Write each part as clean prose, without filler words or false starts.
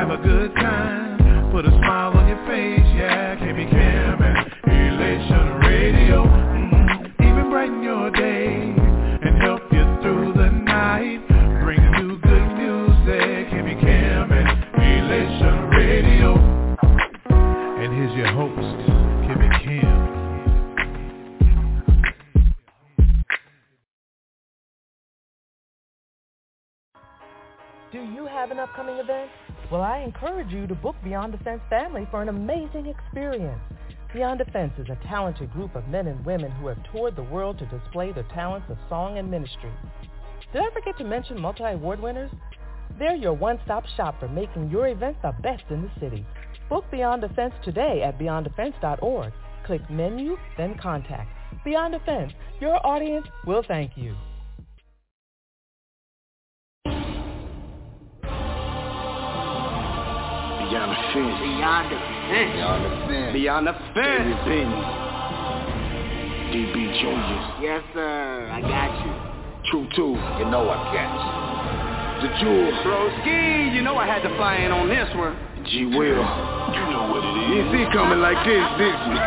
have a good time, put a smile on your face, yeah, KB Cam and Elation Radio. Even brighten your day and help you through the night. Bring you good music, KB Cam and Elation Radio. And here's your host, KB Cam. Do you have an upcoming event? Well, I encourage you to book Beyond Defense Family for an amazing experience. Beyond Defense is a talented group of men and women who have toured the world to display their talents of song and ministry. Did I forget to mention multi-award winners? They're your one-stop shop for making your event the best in the city. Book Beyond Defense today at beyonddefense.org. Click menu, then contact. Beyond Defense, your audience will thank you. Beyond the fence. Beyond the fence. Beyond the fence. Beyond the fence. David Benny. DB Junior. Yes, sir. I got you. True too. You know I got you. The Jewel. Broski, you know I had to fly in on this one. G Will. You know what it is. You see coming like this, didn't you?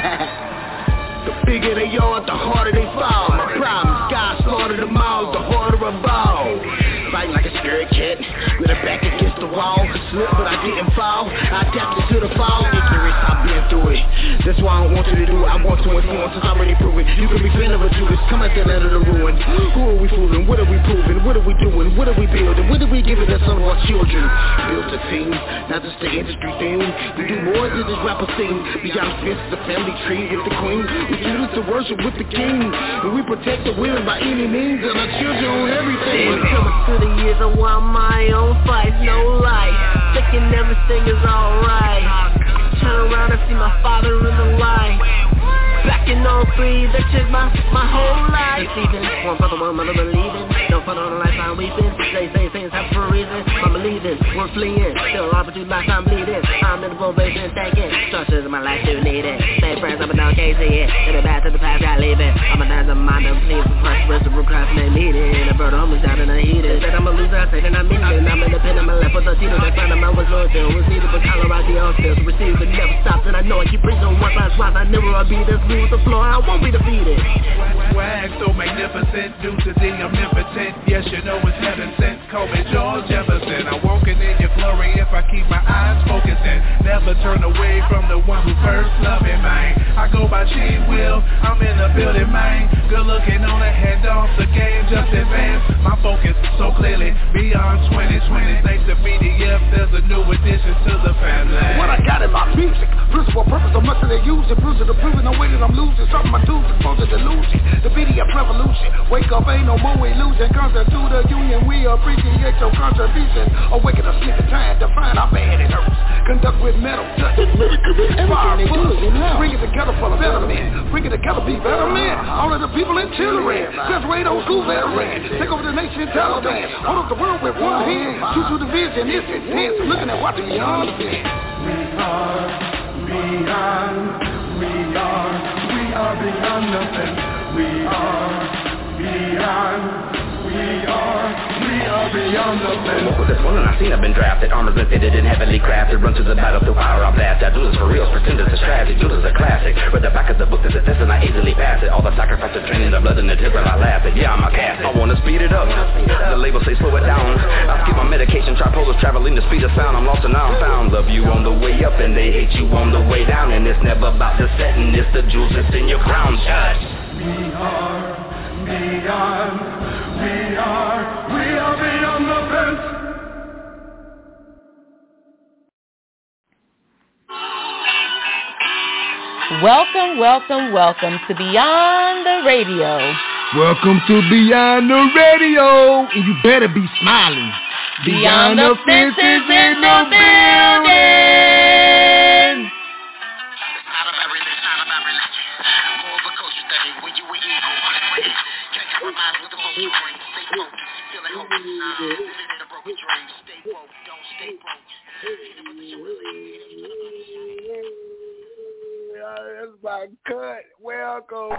The bigger they are, the harder they fall. My problem, God slaughtered them all, the harder I ball. Fighting like a scared cat, with her back against the wall. Slip, but I didn't fall. I adapted to the fall. Ignorance, I've been through it. That's why I don't want you to do it. I want to influence, since I'm already proven. You can be fan of a Judas, come at the end of the ruin. Who are we fooling? What are we proving? What are we doing? What are we building? What are we giving to some of our children? Built a team, not just the industry thing. We do more than this rapper scene. Beyond Fence is a family tree with the queen. We choose to worship with the king. And we protect the women by any means, and our children on everything. The years I want my own fight, no life. Thinking everything is alright. Turn around and see my father in the light. Back in 03, that changed my whole life. Deceiving, one brother, one mother believing. No fun on the life I'm weeping. They say things happen for a reason. I'm believing, we're fleeing. Still opportunity life I'm bleeding. I'm in the probation taking. Structures in my life do need it. Same friends up and down, can't see it. To the back, to the past, got leaving. I'm a dance of mind, I'm pleased. First reciprocal classmate meeting. A bird homies down in the heated. Said I'm a loser, I said that I'm in it. I'm independent, I'm left with a Tito. That found my was loyal to. Was needed, but Colorado on stills. Received but never stopped. And I know I keep preaching one last rise. I never will be this smooth the floor. I won't be defeated. Swag so magnificent due to the omnipotent. Yes, you know it's heaven sent. Call me George Jefferson. I'm walking in your glory if I keep my eyes focusing. Never turn away from the one who first loved me, man. I go by G Will. I'm in the building, man. Good looking on the head off the game, just advance. My focus so clearly beyond 2020. Thanks to BDF, there's a new addition to the family. What I got in my music, principle, purpose, so much that they use it. Bruising the proving, no way that I'm losing. Something I do, supposed to delusion. The BDF revolution. Wake up, ain't no more illusion. Concept to the union, we appreciate your contribution. Awaken us, sniff the time, define how bad it hurts. Conduct with metal, touch it, inspire, push. Bring it together for the better men. Bring it together, be better men. All of the people in children. Graduate old school veterans. Take over the nation, Taliban. Hold up the world with one hand. Shoot through the vision, it's intense. Looking at watching beyond the fence. We are beyond the fence. We are beyond the fence. What was this one I seen? I've been drafted, armors been fitted and heavily crafted. Run to the battle through fire, I blast. I do this for real, pretenders is tragic. Do this a classic. Read the back of the book, there's a test and I easily pass it. All the sacrifice of training, the blood and the tears when I laugh it. Yeah, I'm a cast. I wanna speed it up. The label say slow it down. I skip my medication, tripolars traveling the speed of sound. I'm lost and now I'm found. Love you on the way up and they hate you on the way down. And it's never about the setting, it's the jewels that's in your crown. Judge. We are beyond the fence. Welcome to Beyond the Radio. Welcome to Beyond the Radio. And you better be smiling. Beyond the Fence is in the building. That's my cut. Welcome.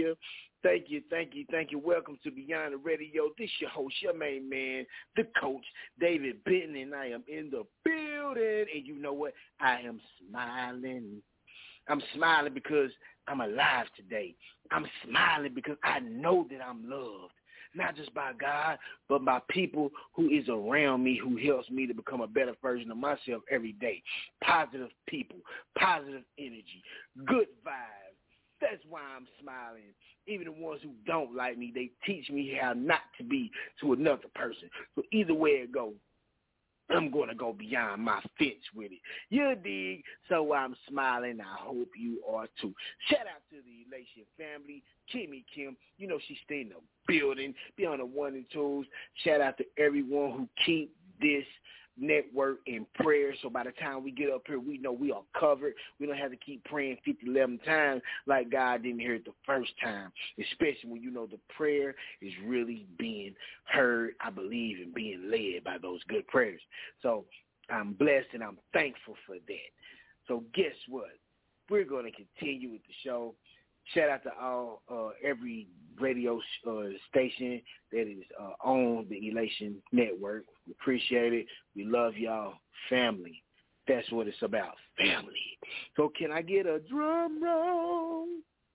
here. Thank you. Welcome to Beyond the Radio. This your host, your main man, the coach, David Benton, and I am in the building. And you know what? I am smiling. I'm smiling because I'm alive today. I'm smiling because I know that I'm loved, not just by God, but by people who is around me, who helps me to become a better version of myself every day. Positive people, positive energy, good vibes. That's why I'm smiling. Even the ones who don't like me, they teach me how not to be to another person. So either way it goes, I'm going to go beyond my fence with it. You dig? So I'm smiling. I hope you are too. Shout out to the Elation family. Kimmy Kim, you know she stay in the building. Be on the 1 and 2s. Shout out to everyone who keep this network in prayer. So by the time we get up here, we know we are covered. We don't have to keep praying 11 times like God didn't hear it the first time, especially when you know the prayer is really being heard, I believe, and being led by those good prayers. So I'm blessed and I'm thankful for that. So guess what? We're going to continue with the show. Shout out to all every radio station that is on the Elation Network. We appreciate it. We love y'all. Family. That's what it's about. Family. So can I get a drum roll?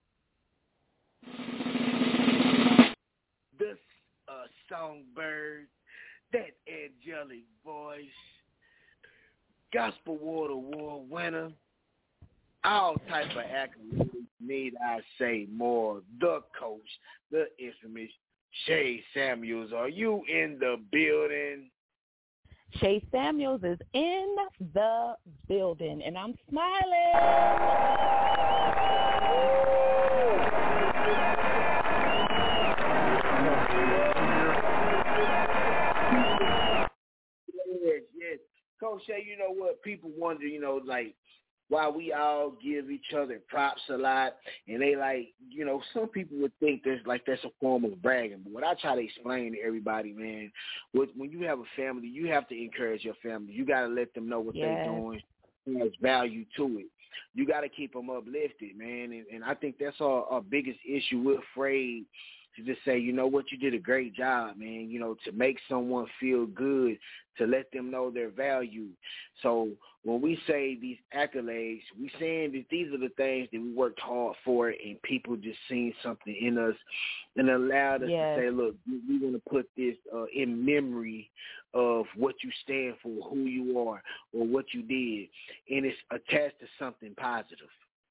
The songbird, that angelic voice, Gospel Award winner, all type of accolades. Need I say more? The coach, the infamous Shay Samuels. Are you in the building? Shay Samuels is in the building, and I'm smiling. Yes. Coach Shay, you know what? People wonder, like, why we all give each other props a lot, and they some people would think that's a form of bragging. But what I try to explain to everybody, man, when you have a family, you have to encourage your family. You got to let them know what they're doing. There's value to it. You got to keep them uplifted, man. And I think that's our biggest issue. We're afraid to just say, you know what, you did a great job, man, to make someone feel good, to let them know their value. So when we say these accolades, we saying that these are the things that we worked hard for, and people just seen something in us and allowed us to say, look, we want to put this in memory of what you stand for, who you are, or what you did, and it's attached to something positive.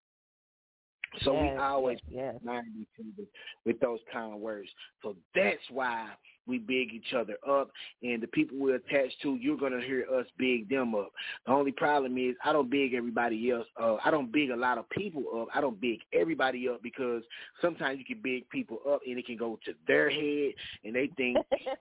So we always remind each other with those kind of words. So that's why we big each other up, and the people we're attached to, you're going to hear us big them up. The only problem is I don't big everybody else up. I don't big a lot of people up. I don't big everybody up, because sometimes you can big people up and it can go to their head, and they think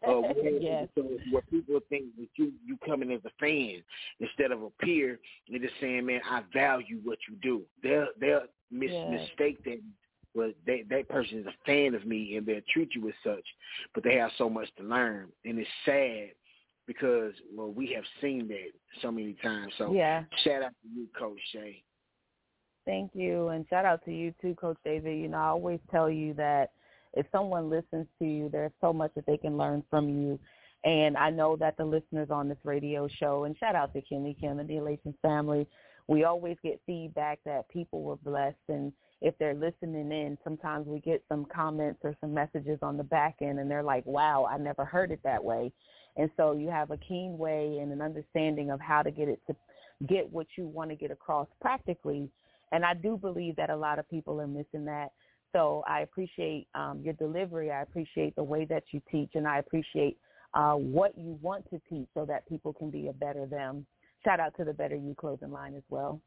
what people think that you coming as a fan instead of a peer, and just saying, man, I value what you do. They'll mistake that. Well, that person is a fan of me, and they'll treat you as such, but they have so much to learn, and it's sad because, we have seen that so many times. So shout out to you, Coach Shay. Thank you, and shout out to you too, Coach David. I always tell you that if someone listens to you, there's so much that they can learn from you. And I know that the listeners on this radio show, and shout out to Kimmy Kim and the Elation family, we always get feedback that people were blessed, and if they're listening in, sometimes we get some comments or some messages on the back end, and they're like, wow, I never heard it that way. And so you have a keen way and an understanding of how to get what you want to get across practically. And I do believe that a lot of people are missing that. So I appreciate your delivery. I appreciate the way that you teach, and I appreciate what you want to teach so that people can be a better them. Shout out to the Better You clothing line as well.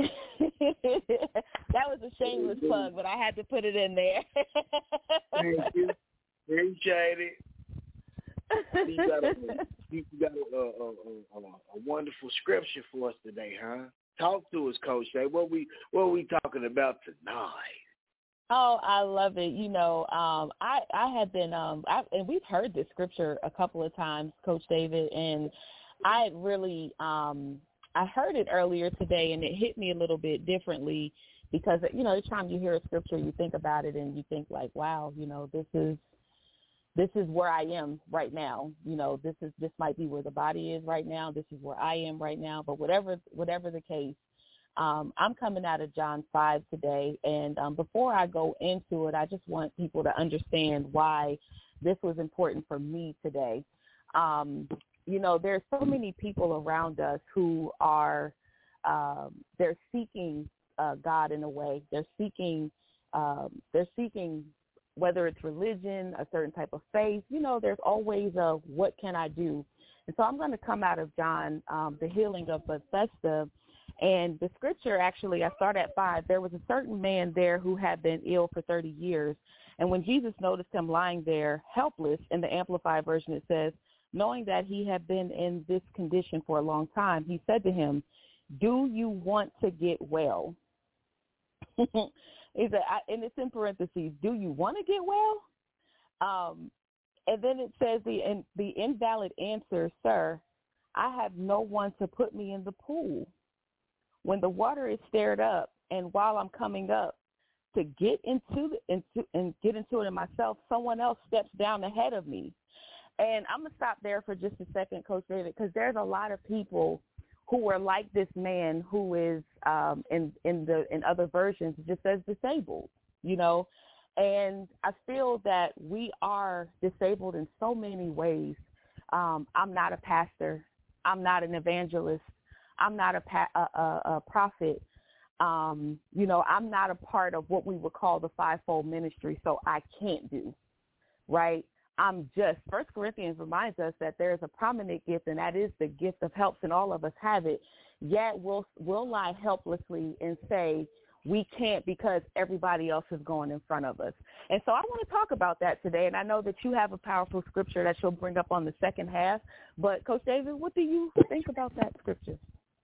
That was a shameless plug, but I had to put it in there. Thank you. Appreciate it. You got a wonderful scripture for us today, huh? Talk to us, Coach Shay. What we talking about tonight? Oh, I love it. I had been, and we've heard this scripture a couple of times, Coach David, and I really, I heard it earlier today, and it hit me a little bit differently because, you know, each time you hear a scripture, you think about it and you think like, wow, you know, this is where I am right now. You know, this might be where the body is right now. This is where I am right now. But whatever the case, I'm coming out of John 5 today. And before I go into it, I just want people to understand why this was important for me today. You know, there's so many people around us who are, they're seeking God in a way. They're seeking whether it's religion, a certain type of faith. You know, there's always a what can I do? And so I'm going to come out of John, the healing of Bethesda. And the scripture, actually, I start at 5. There was a certain man there who had been ill for 30 years. And when Jesus noticed him lying there helpless, in the Amplified version it says, knowing that he had been in this condition for a long time, he said to him, do you want to get well? He said, and it's in parentheses, do you want to get well? And then it says the invalid answer, sir, I have no one to put me in the pool when the water is stirred up, and while I'm coming up to get into it myself, someone else steps down ahead of me. And I'm gonna stop there for just a second, Coach David, because there's a lot of people who are like this man who is in other versions just says disabled, you know. And I feel that we are disabled in so many ways. I'm not a pastor. I'm not an evangelist. I'm not a prophet. You know, I'm not a part of what we would call the fivefold ministry, so I can't do, right? I'm just, 1 Corinthians reminds us that there is a prominent gift, and that is the gift of helps, and all of us have it. Yet we'll lie helplessly and say we can't because everybody else is going in front of us. And so I want to talk about that today, and I know that you have a powerful scripture that you'll bring up on the second half. But, Coach David, what do you think about that scripture?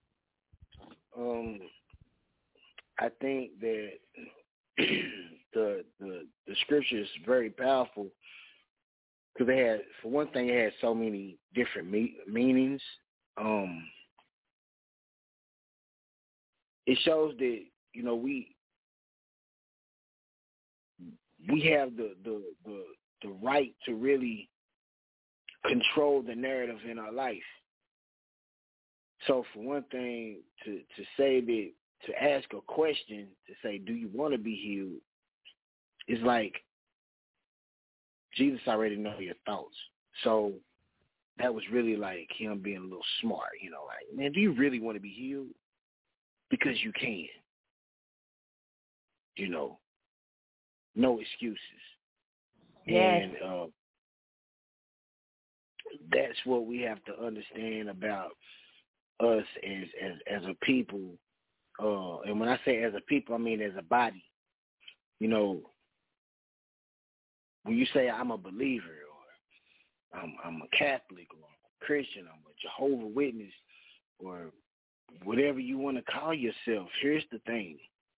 I think that the scripture is very powerful because for one thing, it had so many different meanings. It shows that, you know, we have the right to really control the narrative in our life. So for one thing, to say that, to ask a question, to say, do you want to be healed, is like Jesus already know your thoughts. So that was really like him being a little smart, you know, like, man, do you really want to be healed? Because you can. You know, no excuses. Yes. And that's what we have to understand about us as a people. And when I say as a people, I mean as a body. You know, when you say I'm a believer, or I'm a Catholic, or I'm a Christian, I'm a Jehovah's Witness, or whatever you want to call yourself, here's the thing.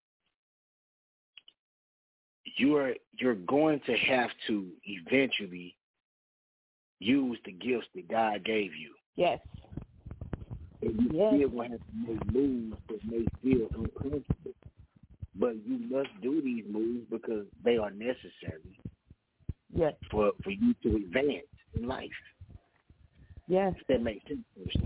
You're going to have to eventually use the gifts that God gave you. Yes. And you still going to have to make moves that may feel uncomfortable. But you must do these moves because they are necessary. Yes. For you to advance in life. Yes. If that makes sense.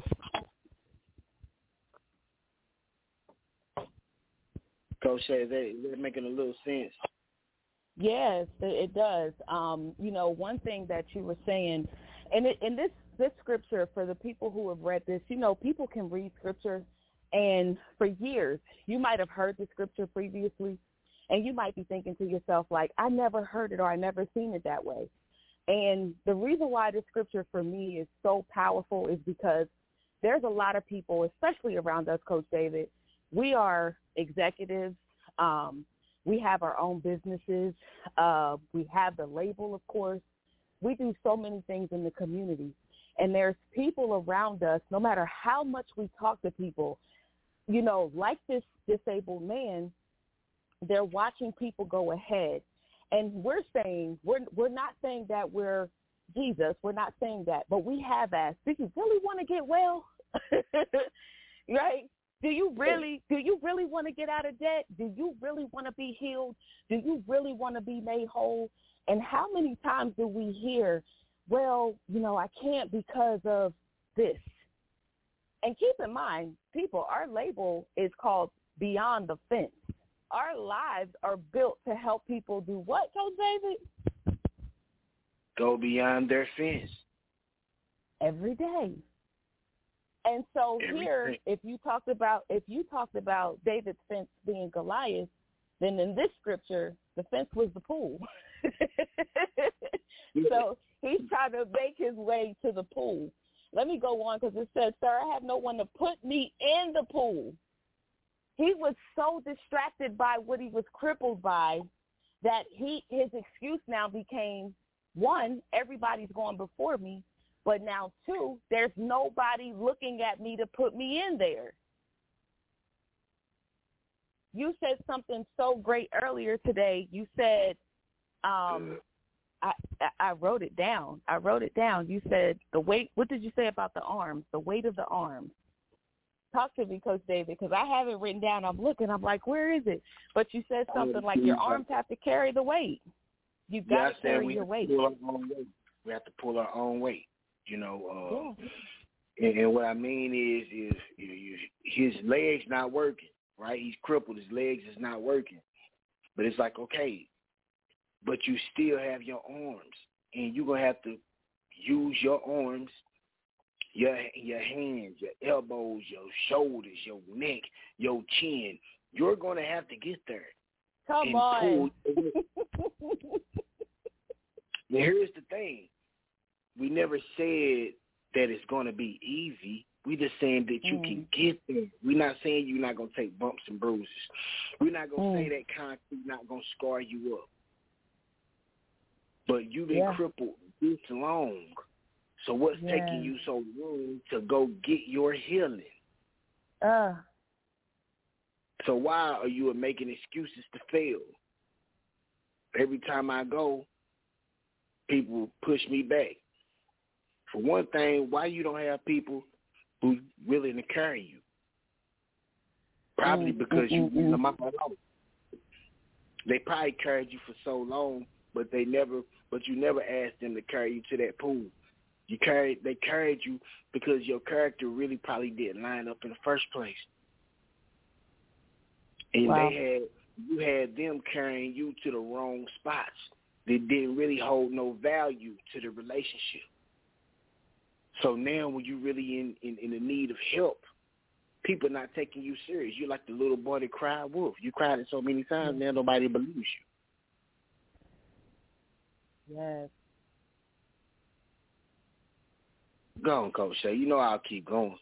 Coach, is that making a little sense? Yes, it does. You know, one thing that you were saying, and in this scripture, for the people who have read this, you know, people can read scripture, and for years, you might have heard the scripture previously, and you might be thinking to yourself, like, I never heard it or I never seen it that way. And the reason why this scripture for me is so powerful is because there's a lot of people, especially around us, Coach David, we are executives. We have our own businesses. We have the label, of course. We do so many things in the community. And there's people around us, no matter how much we talk to people, you know, like this disabled man, they're watching people go ahead. And we're not saying that we're Jesus. We're not saying that. But we have asked, do you really want to get well? Right? Do you really want to get out of debt? Do you really want to be healed? Do you really want to be made whole? And how many times do we hear, well, I can't because of this? And keep in mind, people, our label is called Beyond the Fence. Our lives are built to help people do what, Coach David? Go beyond their fence. Every day. And so here, if you talked about David's fence being Goliath, then in this scripture, the fence was the pool. So he's trying to make his way to the pool. Let me go on, because it says, sir, I have no one to put me in the pool. He was so distracted by what he was crippled by that his excuse now became, one, everybody's going before me, but now, two, there's nobody looking at me to put me in there. You said something so great earlier today. You said, I wrote it down. You said the weight. What did you say about the arms? The weight of the arms. Talk to me, Coach David, because I have it written down. I'm looking. I'm like, where is it? But you said something like your arms have to carry the weight. You got to carry your weight. We have to pull our own weight. And what I mean is his legs not working, right? He's crippled. His legs is not working. But it's like, okay, but you still have your arms, and you're going to have to use your arms, your hands, your elbows, your shoulders, your neck, your chin. You're going to have to get there. Come on. Now, here's the thing. We never said that it's going to be easy. We just saying that you can get there. We're not saying you're not going to take bumps and bruises. We're not going to say that concrete not going to scar you up. But you've been crippled this long. So what's taking you so long to go get your healing? So why are you making excuses to fail? Every time I go, people push me back. For one thing, why you don't have people who's willing to carry you? Probably because you them out. They probably carried you for so long, but you never asked them to carry you to that pool. They carried you because your character really probably didn't line up in the first place. And you had them carrying you to the wrong spots. They didn't really hold no value to the relationship. So now when you're really in the need of help, people are not taking you serious. You're like the little boy that cried wolf. You cried it so many times, now nobody believes you. Yes. Go on, Coach Shay. You know I'll keep going.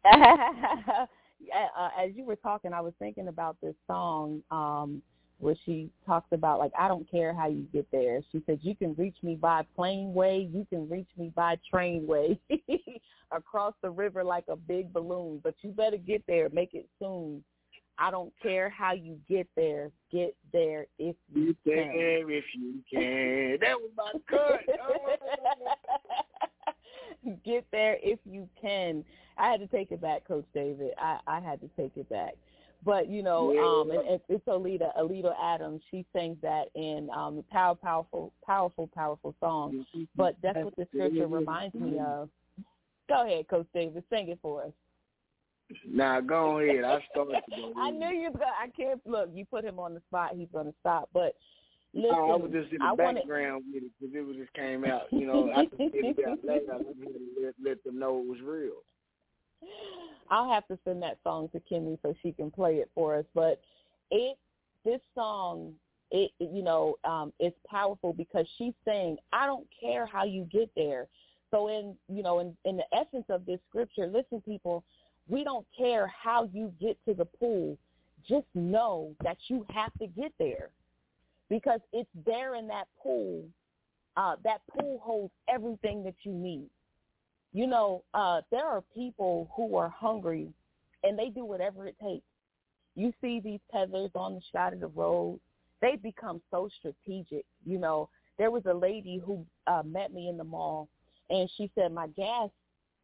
As you were talking, I was thinking about this song where she talks about, like, I don't care how you get there. She said, you can reach me by plane way, you can reach me by train way, across the river like a big balloon, but you better get there, make it soon. I don't care how you get there if you can. Get there if you can. That was my cut. Get there if you can. I had to take it back, Coach David. I had to take it back. But, and it's Alita Adams. She sings that in powerful song. But that's what the scripture reminds me of. Go ahead, Coach David. Sing it for us. Nah, go ahead. I started. I knew you. I can't look. You put him on the spot. He's going to stop. But listen, I was just in the background with it because it just came out. I could get it out later. Let them know it was real. I'll have to send that song to Kimmy so she can play it for us. But this song, it's powerful because she's saying, I don't care how you get there. So in the essence of this scripture, listen, people, we don't care how you get to the pool. Just know that you have to get there because it's there in that pool. That pool holds everything that you need. There are people who are hungry, and they do whatever it takes. You see these peddlers on the side of the road. They become so strategic. There was a lady who met me in the mall, and she said, my gas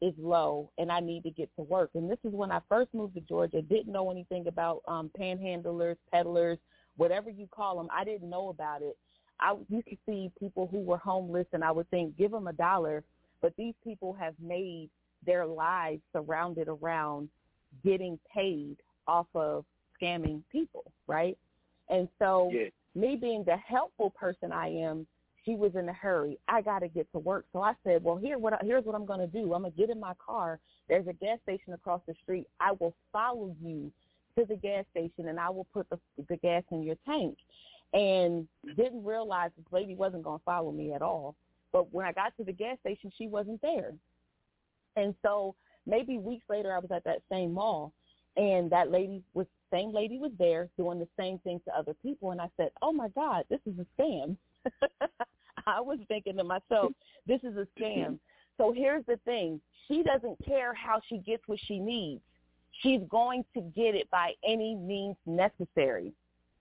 is low and I need to get to work. And this is when I first moved to Georgia, didn't know anything about panhandlers, peddlers, whatever you call them. I didn't know about it. I used to see people who were homeless and I would think, give them $1. But these people have made their lives surrounded around getting paid off of scamming people, right? And so me being the helpful person I am, she was in a hurry. I got to get to work. So I said, well, here's what I'm going to do. I'm going to get in my car. There's a gas station across the street. I will follow you to the gas station, and I will put the gas in your tank. And didn't realize this lady wasn't going to follow me at all. But when I got to the gas station, she wasn't there. And so maybe weeks later, I was at that same mall, and that same lady was there doing the same thing to other people. And I said, oh, my God, this is a scam. I was thinking to myself, this is a scam. So here's the thing. She doesn't care how she gets what she needs. She's going to get it by any means necessary.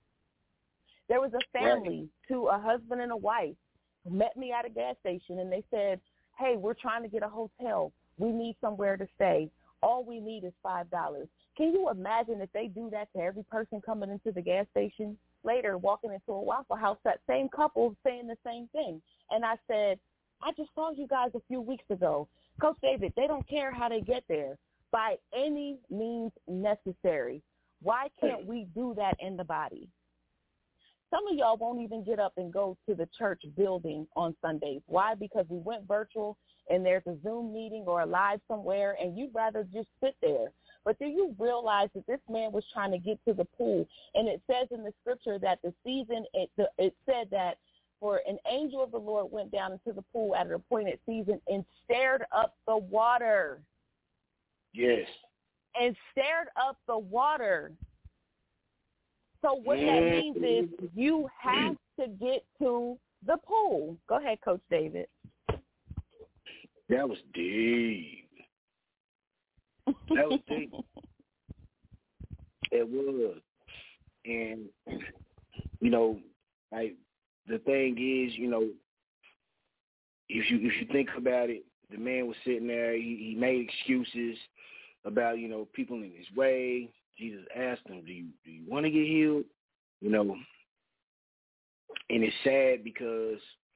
There was a family, a husband and a wife, who met me at a gas station, and they said, hey, we're trying to get a hotel. We need somewhere to stay. All we need is $5. Can you imagine if they do that to every person coming into the gas station? Later, walking into a Waffle House, that same couple saying the same thing. And I said, I just saw you guys a few weeks ago. Coach David, they don't care how they get there by any means necessary. Why can't we do that in the body? Some of y'all won't even get up and go to the church building on Sundays. Why? Because we went virtual and there's a Zoom meeting or a live somewhere, and you'd rather just sit there. But do you realize that this man was trying to get to the pool? And it says in the scripture that it said that for an angel of the Lord went down into the pool at an appointed season and stared up the water. Yes. And stared up the water. So what that means is you have to get to the pool. Go ahead, Coach David. That was deep. That was deep. It was. And, like, the thing is, if you think about it, the man was sitting there, he made excuses about, people in his way. Jesus asked him, do you want to get healed? And it's sad because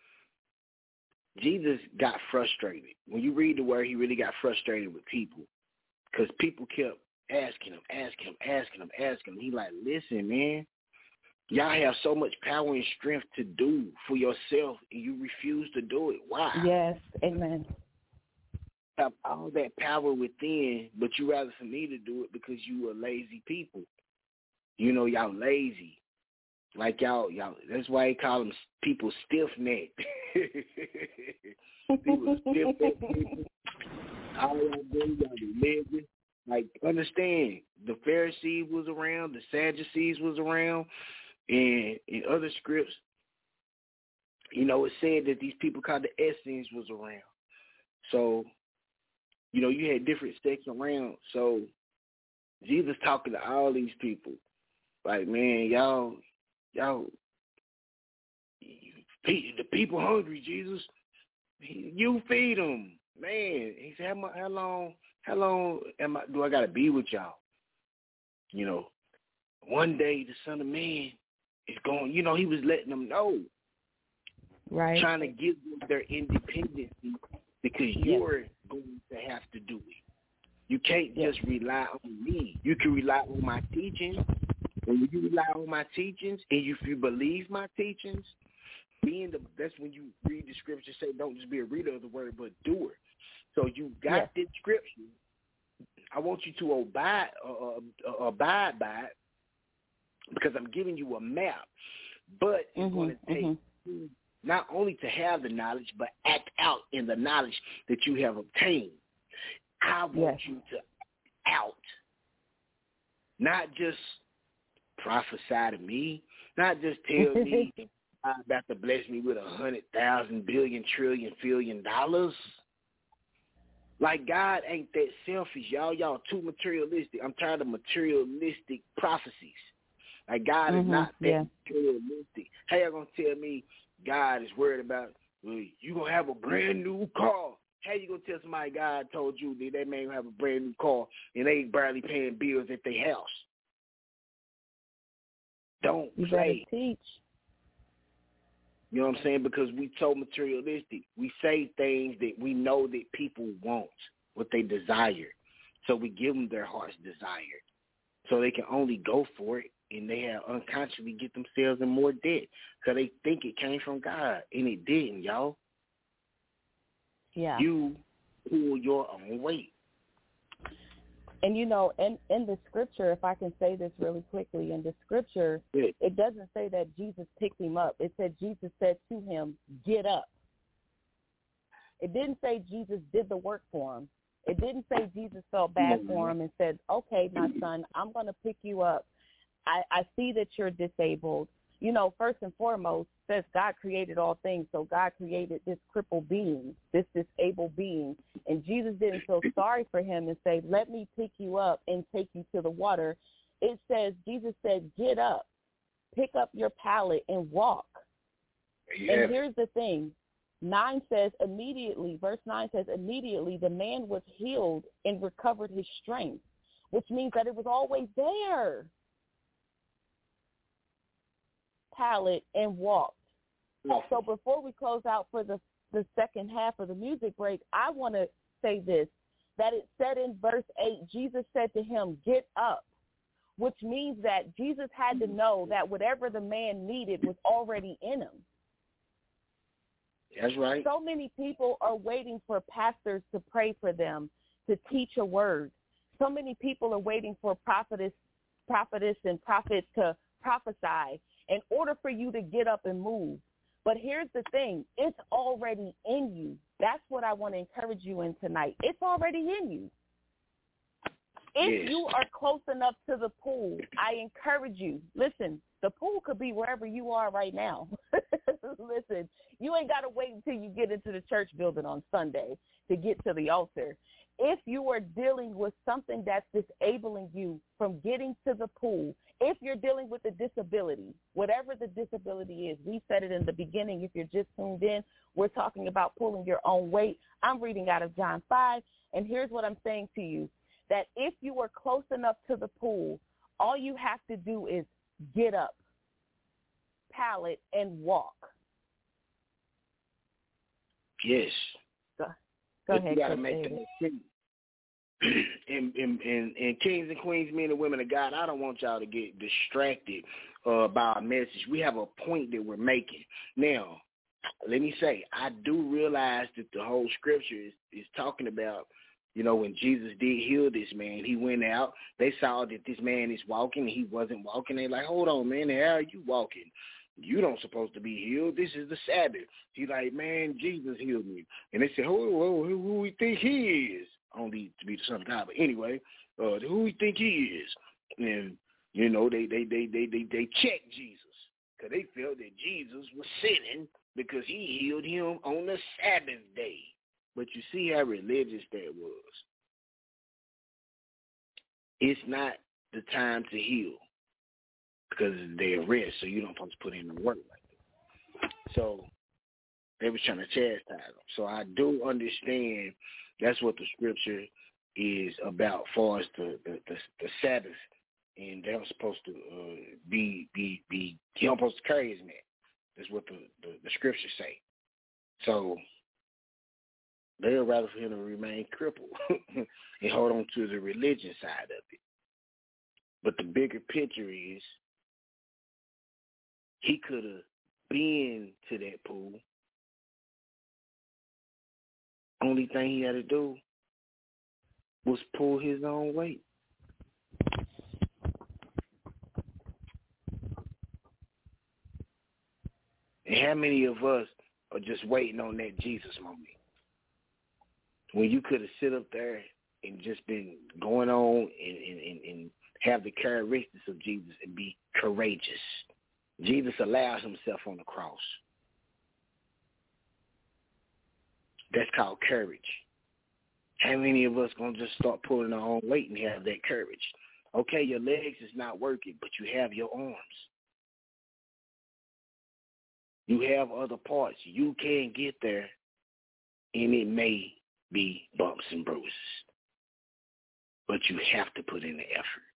Jesus got frustrated. When you read the word, he really got frustrated with people because people kept asking him. He like, listen, man, y'all have so much power and strength to do for yourself, and you refuse to do it. Why? Yes, amen. Have all that power within, but you rather for me to do it because you are lazy people. Y'all lazy. Like y'all, that's why they call them people stiff-necked. People stiff-necked people. All y'all do, y'all be lazy. Like, understand, the Pharisees was around, the Sadducees was around, and in other scripts, it said that these people called the Essenes was around. So, you had different sects around. So Jesus talking to all these people. Like, man, y'all, the people hungry, Jesus. You feed them. Man, he said, how long do I got to be with y'all? One day the Son of Man is going, he was letting them know. Right. Trying to give them their independence because you're going to have to do it. You can't just rely on me. You can rely on my teachings. And when you rely on my teachings, and if you believe my teachings, that's when you read the scripture, say don't just be a reader of the word, but doer. So you got this scripture. I want you to abide by it because I'm giving you a map. But it's going to take you not only to have the knowledge, but act out in the knowledge that you have obtained. I want you to out, not just prophesy to me, not just tell me I'm about to bless me with 100,000 billion trillion $1 billion. Like, God ain't that selfish, y'all. Y'all too materialistic. I'm tired of materialistic prophecies. Like, God is not that materialistic. How y'all gonna tell me God is worried about, well, you gonna have a brand new car? How you gonna tell somebody God told you that they may have a brand new car and they barely paying bills at their house? Don't you play. better teach. You know what I'm saying? Because we so materialistic. We say things that we know that people want, what they desire. So we give them their heart's desire. So they can only go for it, and they have unconsciously get themselves in more debt because they think it came from God, and it didn't, y'all. Yeah. You pull your own weight. And, you know, in the scripture, if I can say this really quickly, in the scripture, it doesn't say that Jesus picked him up. It said Jesus said to him, get up. It didn't say Jesus did the work for him. It didn't say Jesus felt bad for him and said, okay, my son, I'm going to pick you up. I see that you're disabled. You know, first and foremost, says God created all things. So God created this crippled being, this disabled being. And Jesus didn't feel sorry for him and say, let me pick you up and take you to the water. It says, Jesus said, get up, pick up your pallet and walk. Yeah. And here's the thing. 9 says immediately, verse 9 says immediately the man was healed and recovered his strength, which means that it was always there. Pallet and walked. So before we close out for the second half of the music break, I want to say this, that it said in verse 8, Jesus said to him, get up, which means that Jesus had to know that whatever the man needed was already in him. That's right. So many people are waiting for pastors to pray for them, to teach a word. So many people are waiting for prophetess and prophets to prophesy in order for you to get up and move. But here's the thing. It's already in you. That's what I want to encourage you in tonight. It's already in you. If you are close enough to the pool, I encourage you. Listen, the pool could be wherever you are right now. Listen, you ain't got to wait until you get into the church building on Sunday to get to the altar. If you are dealing with something that's disabling you from getting to the pool, if you're dealing with a disability, whatever the disability is, we said it in the beginning. If you're just tuned in, we're talking about pulling your own weight. I'm reading out of John 5, and here's what I'm saying to you, that if you are close enough to the pool, all you have to do is get up, pallet, and walk. Yes. Go ahead. You got to make that decision. And kings and queens, men and women of God, I don't want y'all to get distracted by our message. We have a point that we're making. Now, let me say, I do realize that the whole scripture is talking about, you know, when Jesus did heal this man, he went out. They saw that this man is walking and he wasn't walking. They're like, hold on, man, how are you walking? You don't supposed to be healed. This is the Sabbath. He's like, man, Jesus healed me. And they said, who we think he is? Only to be the Son of God. But anyway, who we think he is? And, you know, they checked Jesus because they felt that Jesus was sinning because he healed him on the Sabbath day. But you see how religious that was. It's not the time to heal because they're rest, so you don't supposed to put in the work like that. So they was trying to chastise them. So I do understand that's what the scripture is about, far as the Sabbath, and they're supposed to be you don't supposed to carry his mat. That's what the scriptures say. So they'd rather for him to remain crippled and hold on to the religion side of it. But the bigger picture is he could have been to that pool. Only thing he had to do was pull his own weight. And how many of us are just waiting on that Jesus moment? When you could have sit up there and just been going on and have the characteristics of Jesus and be courageous. Jesus allows himself on the cross. That's called courage. How many of us going to just start pulling our own weight and have that courage? Okay, your legs is not working, but you have your arms. You have other parts. You can get there, and it may be bumps and bruises. But you have to put in the effort.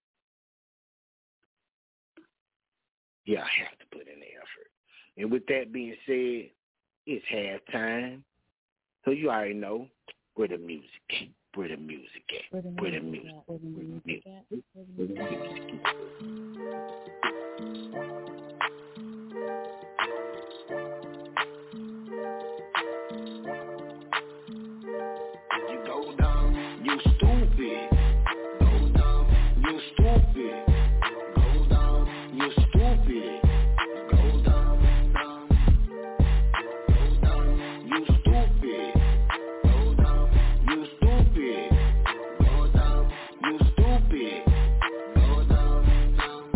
Yeah, I have to put in the effort. And with that being said, it's halftime. So you already know where the music at. Where the music at. Where the music at. Where the music at. Where the music at. You go down, you stupid. Go down, you stupid. Go down, you stupid. Go down, down. Go down, you stupid. Go down, you stupid. Go down, you stupid. Go down, down.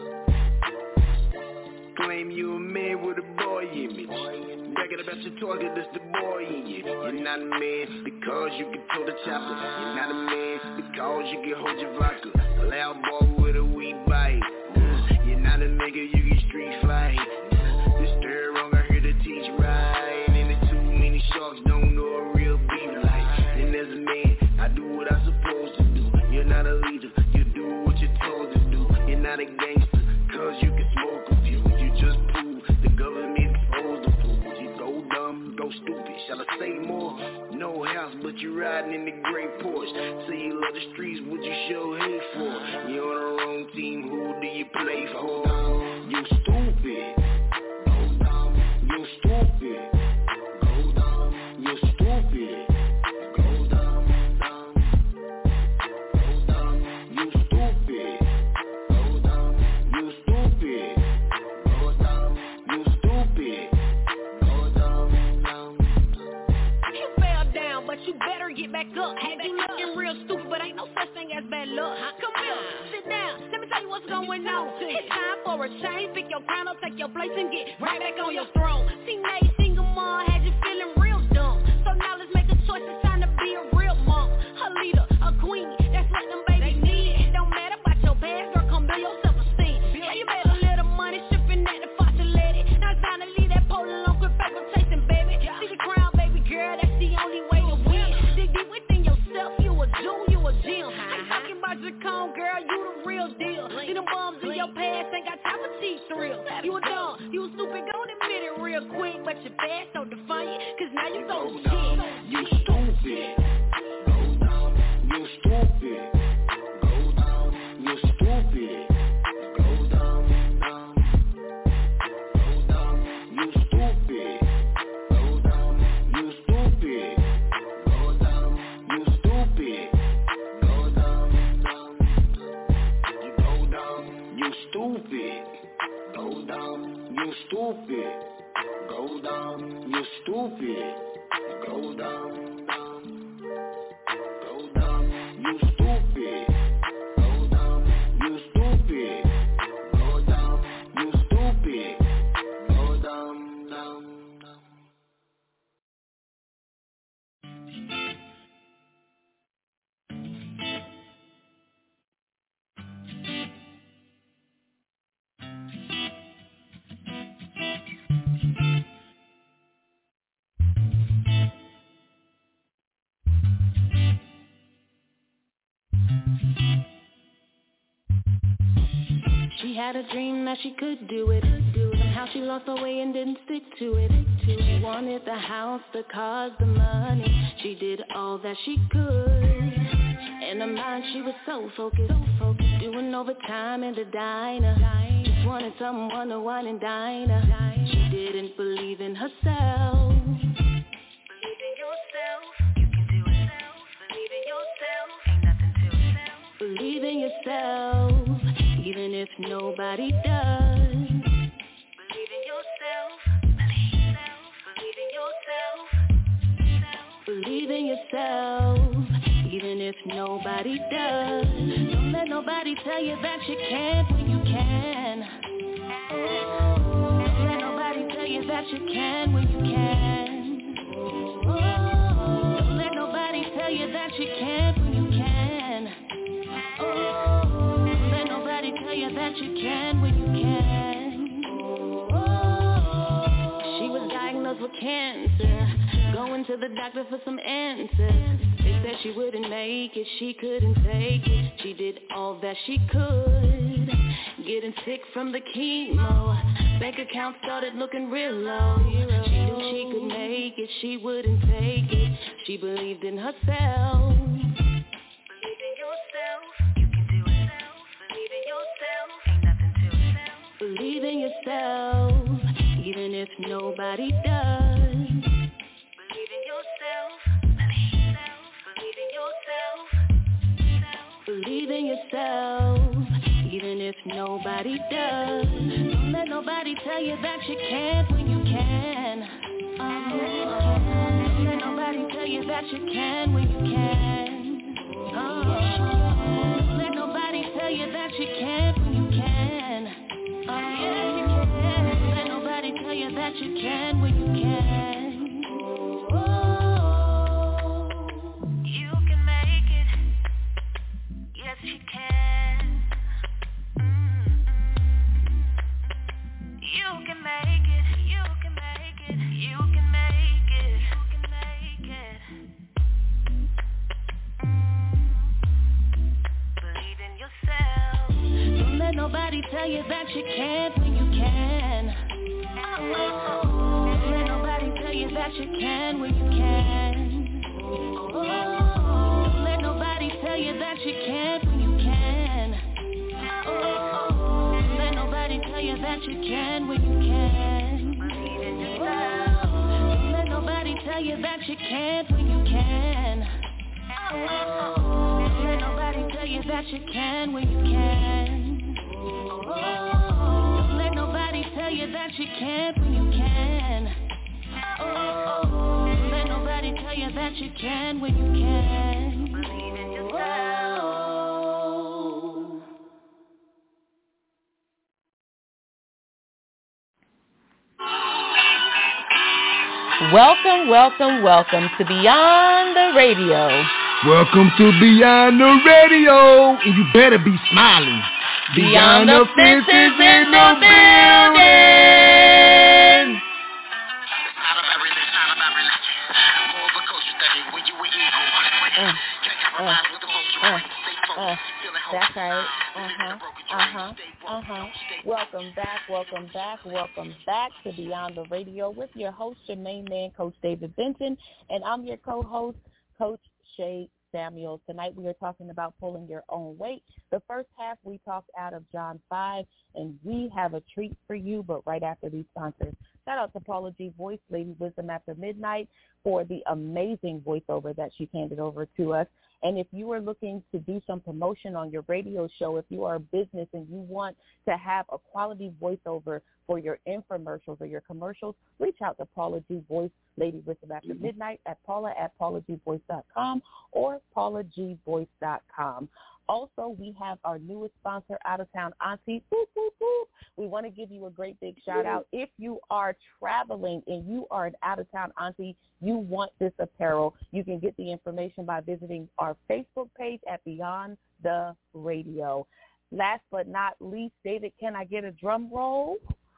Claim you a man with a boy image. Bragging about your target, that's the boy in you. You're not a man because you can throw the chopper. You're not a man because you can hold your vodka. A loud boy with a weed bite. You're not a nigga, you can street fight. This third wrong, I hear the teach right. And the too many sharks don't know a real beef like. And as a man, I do what I'm supposed to do. You're not a leader, you do what you're told to do. You're not a gangster, cause you can smoke a few. You just prove the government exposed the fools. You go dumb, go stupid, shall I say more? No house, but you riding in the gray Porsche. Say you love the streets, what you show hate for? You on the wrong team, who do you play for? You stupid. Go down, you stupid. Go down, you stupid. Go down, down. Go down, you stupid. Go down, you stupid. Go down, you stupid. Go down, down. You fell down, but you better get back up. Have you looking real stupid, but ain't no such thing as bad luck. Come here, sit down, let me tell you what's going on. It's time for a change, pick your crown up, take your place and get right back on your throne. Teenage single mom had you feeling real dumb. So now let's make a choice, it's time to be a real mom. A leader, a queen, that's what them babies need. It don't matter about your past, girl, come build your self-esteem. Yeah, you made a little money, shipping at the faucet lady. Now it's time to leave that pole alone, quit paper chasing, baby. See the crown, baby girl, that's the only way to win. Dig deep within yourself, you a Jew, you a gem. Ain't talking about your cone, girl, you the real deal. See them bums in your past, ain't got time for cheap thrills. You a dumb, you a stupid, go and admit it real quick. But your past don't define you, cause now you so shit. You stupid. Go down, you stupid. Go down, you stupid. Go down, down. Go down, you stupid. Go down, you stupid. Go down, you stupid. Go down, down. You go down, you stupid. Go down, you stupid. Go down, you stupid. Go down, down. Go down, you stupid. Go down, you stupid. Go down, you stupid. Go down, down, down. She had a dream that she could do it. Somehow she lost her way and didn't stick to it. She wanted the house, the cars, the money. She did all that she could. In her mind she was so focused, doing overtime in the diner. Just wanted someone to wine and dine her. She didn't believe in herself. Believe in yourself, you can do it. Believe in yourself, ain't nothing to yourself. Believe in yourself, even if nobody does. Believe in yourself, believe in yourself. Believe in yourself, even if nobody does. Don't let nobody tell you that you can't when you can. Don't let nobody tell you that you can when you can. Don't let nobody tell you that you can't when you can. Don't let nobody tell you that you can when you can. She was diagnosed with cancer, going to to the doctor for some answers. They said she wouldn't make it, she couldn't take it. She did all that she could, getting sick from the chemo. Bank account started looking real low. She knew she could make it, she wouldn't take it. She believed in herself. Believe in yourself, you can do it. Believe in yourself, ain't nothing to self. Believe in yourself, even if nobody does. Believe in yourself, believe in yourself. Believe in yourself, even if nobody does. Don't let nobody tell you that you can't when you can. Don't let nobody tell you that you can when you can. Don't let nobody tell you that you can't when you can. Don't let nobody tell you that you can when you can. You can make it. Yes, you can. You can make it. You can make it. You can make it. You can make it. Believe in yourself. Don't let nobody tell you that you can't when you can. Don't let nobody tell you that you can when you can. Don't let nobody tell you that you can't when you can. Don't let nobody tell you that you can when you can. Believe in yourself. Don't let nobody tell you that you can't when you can. Don't let nobody tell you that you can when you can. Don't let nobody tell you that you can't when you can. Don't let nobody tell you that you can when you can. Believe in yourself. Welcome, welcome, welcome to Beyond the Radio. Welcome to Beyond the Radio, and you better be smiling. Beyond the fences in the building. That's right. Welcome back to Beyond the Radio with your host, your main man, Coach David Benton, and I'm your co-host, Coach Shay Samuel. Tonight we are talking about pulling your own weight. The first half we talked out of John 5, and we have a treat for you, but right after these sponsors. Shout out to Paula G. Voice, Lady Wisdom After Midnight, for the amazing voiceover that she handed over to us. And if you are looking to do some promotion on your radio show, if you are a business and you want to have a quality voiceover for your infomercials or your commercials, reach out to Paula G. Voice, Lady Wisdom After Midnight at paulagvoice.com or paulagvoice.com. Also, we have our newest sponsor, Out of Town Auntie. Boop, boop, boop. We want to give you a great big shout out. If you are traveling and you are an Out of Town Auntie, you want this apparel, you can get the information by visiting our Facebook page at Beyond the Radio. Last but not least, David, can I get a drum roll?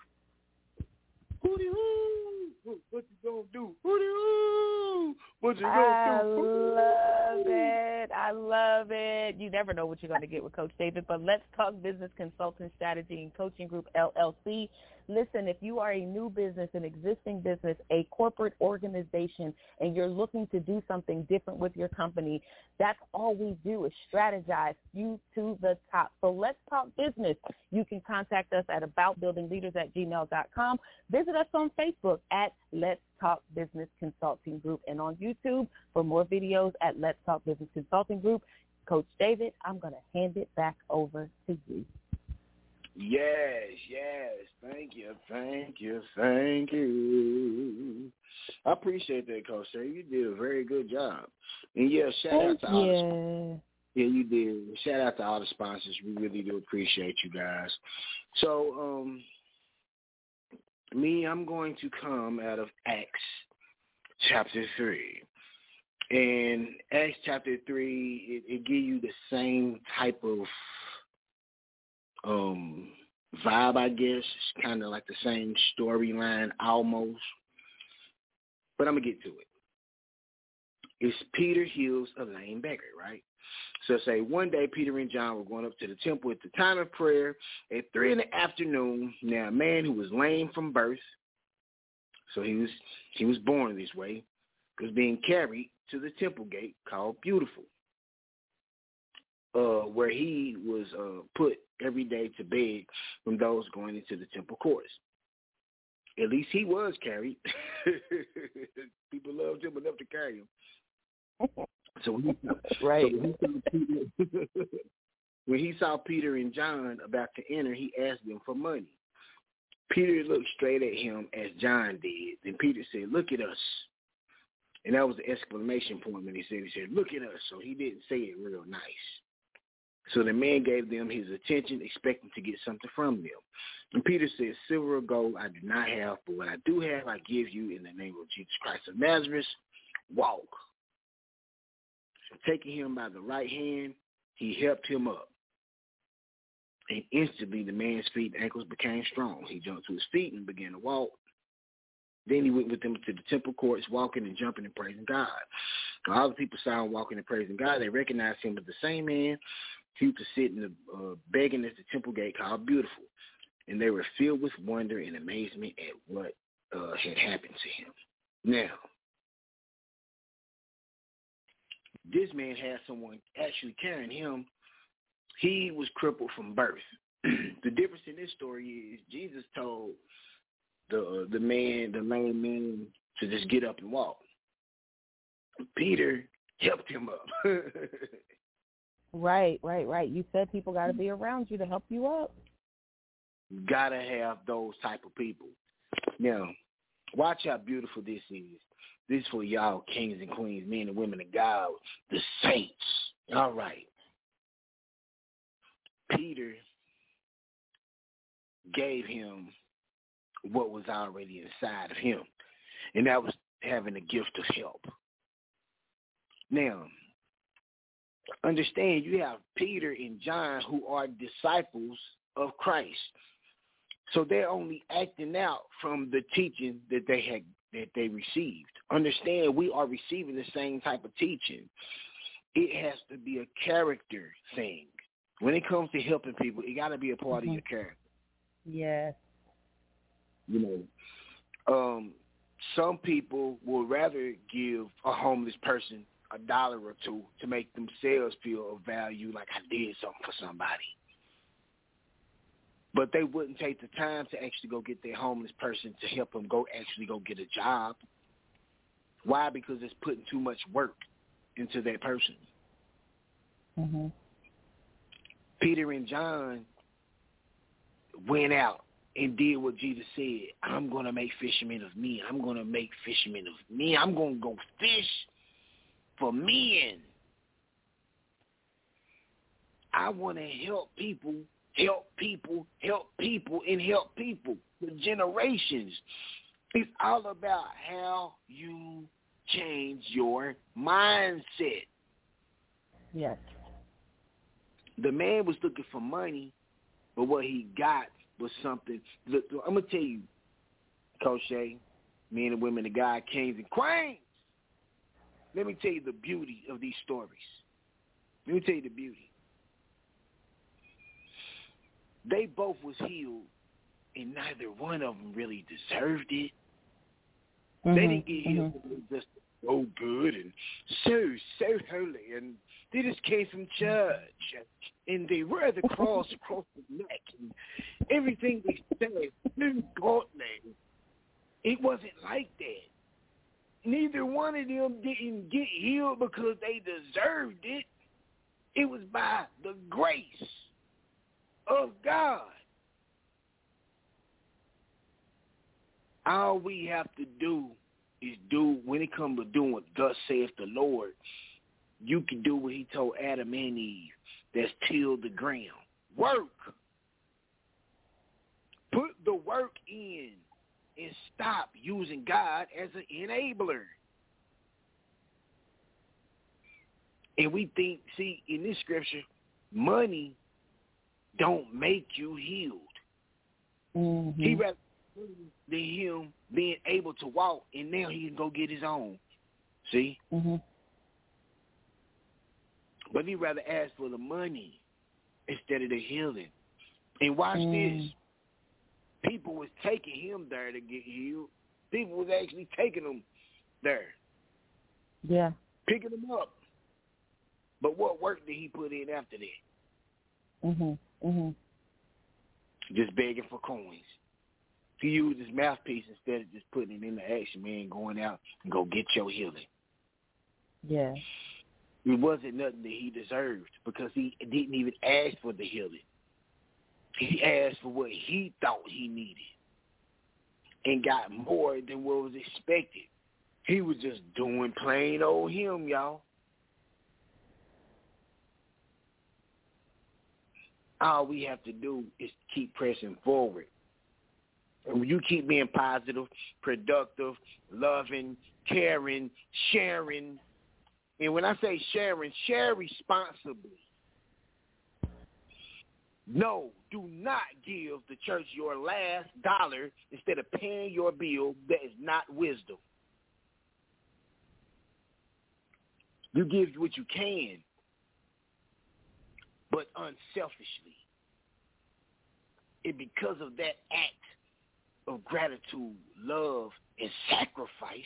Hootie-hoo! What you gonna do? Hootie-hoo! What you gonna do? I love it. You never know what you're going to get with Coach David, but Let's Talk Business Consulting Strategy and Coaching Group, LLC. Listen, if you are a new business, an existing business, a corporate organization, and you're looking to do something different with your company, that's all we do is strategize you to the top. So let's talk business. You can contact us at aboutbuildingleaders@gmail.com. Visit us on Facebook at Let's Talk Business Consulting Group, and on YouTube for more videos at Let's Talk Business Consulting Group. Coach David, I'm going to hand it back over to you. Yes. Thank you. I appreciate that, Coach Shay. You did a very good job. And shout out to all the sponsors. Yeah, you did. Shout out to all the sponsors. We really do appreciate you guys. So, I'm going to come out of Acts chapter 3. And Acts chapter 3, it gives you the same type of vibe, I guess. It's kind of like the same storyline almost. But I'm going to get to it. It's Peter heals a lame beggar, right? So say one day Peter and John were going up to the temple at the time of prayer at 3 p.m. Now a man who was lame from birth, so he was born this way, was being carried to the temple gate called Beautiful, where he was put every day to beg from those going into the temple courts. At least he was carried. People loved him enough to carry him. So when he saw Peter and John about to enter, he asked them for money. Peter looked straight at him as John did. Then Peter said, "Look at us." And that was the exclamation point when he said, "Look at us." So he didn't say it real nice. So the man gave them his attention, expecting to get something from them. And Peter said, "Silver or gold I do not have, but what I do have I give you in the name of Jesus Christ of Nazareth. Walk." So taking him by the right hand, he helped him up. And instantly the man's feet and ankles became strong. He jumped to his feet and began to walk. Then he went with them to the temple courts, walking and jumping and praising God. When all the people saw him walking and praising God, they recognized him as the same man who was sitting begging at the temple gate called Beautiful. And they were filled with wonder and amazement at what had happened to him. Now, this man had someone actually carrying him. He was crippled from birth. The difference in this story is Jesus told the lame man, to just get up and walk. Peter helped him up. Right. You said people got to be around you to help you up. Gotta have those type of people. Now, watch how beautiful this is. This is for y'all kings and queens, men and women of God, the saints. All right. Peter gave him what was already inside of him, and that was having a gift of help. Now, understand you have Peter and John who are disciples of Christ. So they're only acting out from the teaching that they received. Understand we are receiving the same type of teaching. It has to be a character thing. When it comes to helping people, it got to be a part of your character. Yes. You know, some people would rather give a homeless person $1 or $2 to make themselves feel of value, like I did something for somebody. But they wouldn't take the time to actually go get their homeless person to help them go get a job. Why? Because it's putting too much work into that person. Mm-hmm. Peter and John went out and did what Jesus said. I'm going to make fishermen of men. I'm going to make fishermen of men. I'm going to go fish for men. I want to help people for generations. It's all about how you change your mindset. Yes. The man was looking for money, but what he got was something. Look, I'm going to tell you, Coach Shay, men and women of God, kings and queens, let me tell you the beauty of these stories. Let me tell you the beauty. They both was healed, and neither one of them really deserved it. Mm-hmm. They didn't get healed because they just so good and so holy, and they just came from church, and they wear the cross across the neck, and everything they said was godly. It wasn't like that. Neither one of them didn't get healed because they deserved it. It was by the grace of God. All we have to do is do, when it comes to doing thus saith the Lord, you can do what he told Adam and Eve. That's till the ground. Work. Put the work in and stop using God as an enabler. And we think, see, in this scripture, money don't make you healed. Mm-hmm. He rather than him being able to walk, and now he can go get his own. See? Mm-hmm. But he rather ask for the money instead of the healing. And watch this. People was taking him there to get healed. People was actually taking him there. Yeah. Picking him up. But what work did he put in after that? Just begging for coins. He used his mouthpiece instead of just putting it into action, man, going out and go get your healing. Yeah. It wasn't nothing that he deserved because he didn't even ask for the healing. He asked for what he thought he needed and got more than what was expected. He was just doing plain old him, y'all. All we have to do is keep pressing forward. And when you keep being positive, productive, loving, caring, sharing, and when I say sharing, share responsibly. No, do not give the church your last dollar instead of paying your bill. That is not wisdom. You give what you can, but unselfishly. And because of that act of gratitude, love, and sacrifice,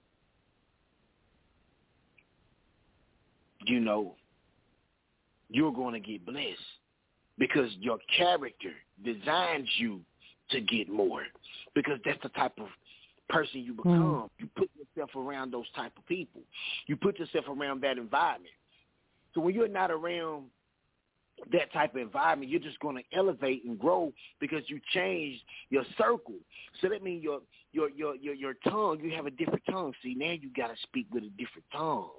you know, you're going to get blessed because your character designs you to get more because that's the type of person you become. You put yourself around those type of people. You put yourself around that environment. So when you're not around that type of environment, you're just going to elevate and grow because you change your circle. So that means your tongue, you have a different tongue. See, now you got to speak with a different tongue.